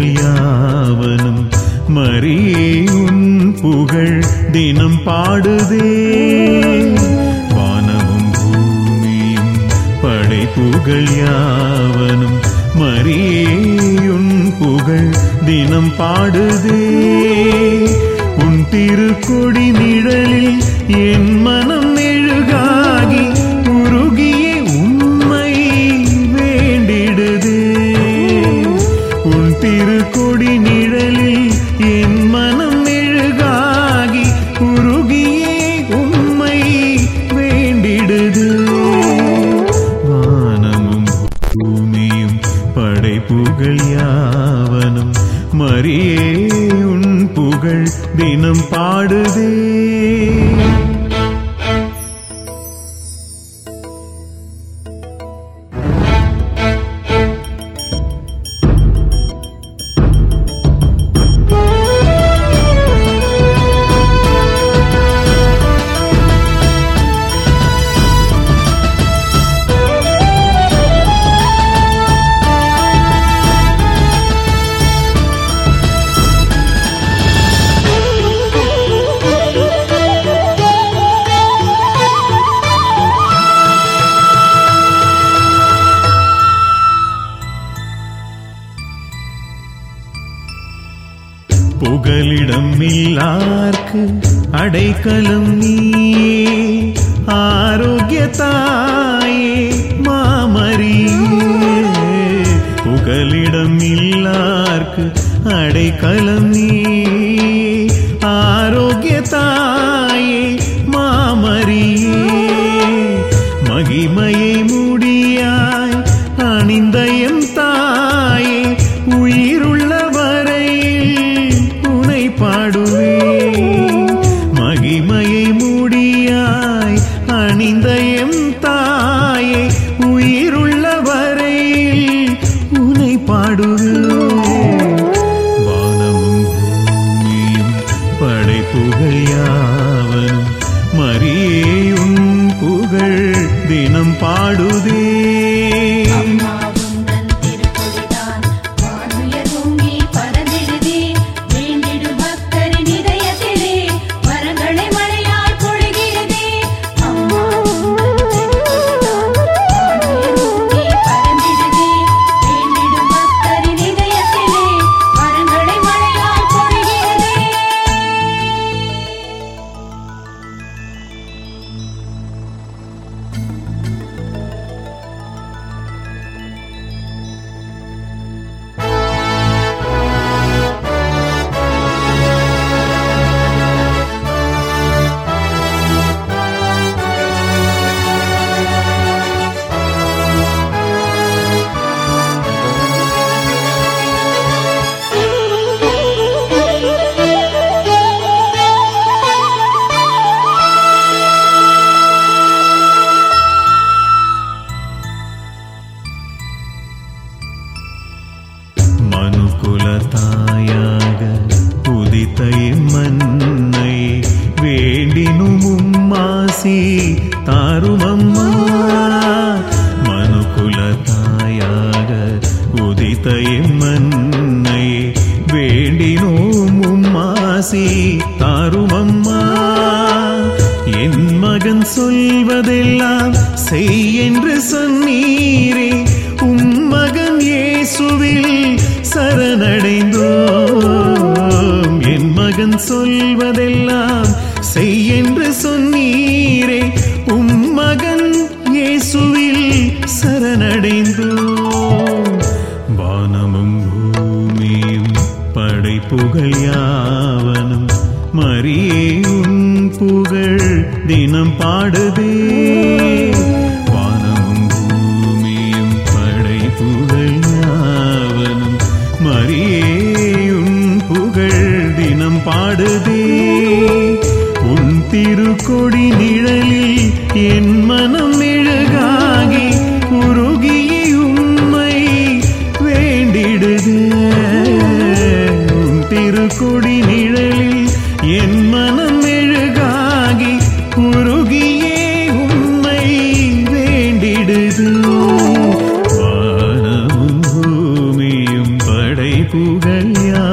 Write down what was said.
படைப்புகள் யாவனும் மரியே உன் புகழ் தினம் பாடுதே. வானமும் பூமியும் படைப்புகள் யாவனும் மரியே உன் புகழ் தினம் பாடுதே. உன் திருக்கொடி நிழலில் என் மனம் மெழுகாகி உருகியே உம்மை வேண்டிடுதே. உன் திருக்கொடி நிழலில் என் மனம் மெழுகாகி உருகியே உம்மை வேண்டிடுதே. வானமும் பூமியும் படைப்புகள் யாவனும் மரியே உன் புகழ் தினம் பாடுதே. புகலிடம் இல்லார்க்கு அடைக்கலம் நீயே, ஆரோக்கிய தாயே மாமரியே. புகலிடம் இல்லார்க்கு அடைக்கலம் நீயே, ஆரோக்கிய தாயே மாமரியே. மகிமையை முடியாய் அணிந்த எம் தாயே, உயிருள்ள பாடுவே. மகிமையை முடியாய் அணிந்த எம் தாயே, உயிருள்ள வரையில் உனை பாடுவே. வானமும் பூமியும் படைப்புகள் யாவனும் மரியே உன் புகழ் தினம் பாடுதே. மனுக்குலத்தாயாக உதித்த மன்னை வேண்டினும் உம்மாசி தாருமம்மா. மனுக்குலத்தாயாக உதித்த மன்னை வேண்டினும் உம்மாசி தாருமம்மா. என் மகன் சொல்வதெல்லாம் செய் என்று சொன்னீரே, உம் மகன் இயேசுவில் சரணடைந்தோம். என் மகன் சொல்வதெல்லாம் செய் என்று சொன்னீரே, உம் மகன் இயேசுவில் சரணடைந்தோம். வானமும் பூமியும் படைப்புகள் யாவனும் மரியே உன் புகழ் தினம் பாடுதே. வானமும் பூமியும் படைப்புகள் யாவனும் மரியே உன் புகழ் தினம் பாடுதே. உன் திருக்கொடி நிழலில் என் மனம் மெழுகாகி உருகியே உம்மை வேண்டிடுதே. உன் திருக்கொடி நிழலில் என் மனம் மெழுகாகி உருகியே உம்மை வேண்டிடுது. வானமும் பூமியும் படைப்புகள் புகழ்